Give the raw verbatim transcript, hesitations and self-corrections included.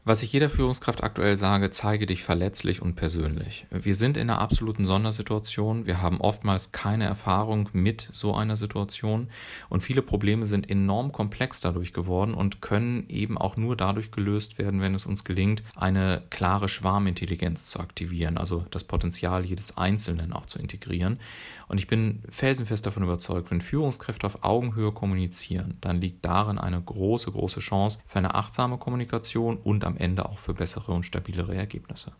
Was ich jeder Führungskraft aktuell sage: Zeige dich verletzlich und persönlich. Wir sind in einer absoluten Sondersituation. Wir haben oftmals keine Erfahrung mit so einer Situation und viele Probleme sind enorm komplex dadurch geworden und können eben auch nur dadurch gelöst werden, wenn es uns gelingt, eine klare Schwarmintelligenz zu aktivieren, also das Potenzial jedes Einzelnen auch zu integrieren. Und ich bin felsenfest davon überzeugt, wenn Führungskräfte auf Augenhöhe kommunizieren, dann liegt darin eine große, große Chance für eine achtsame Kommunikation und am Ende auch für bessere und stabilere Ergebnisse.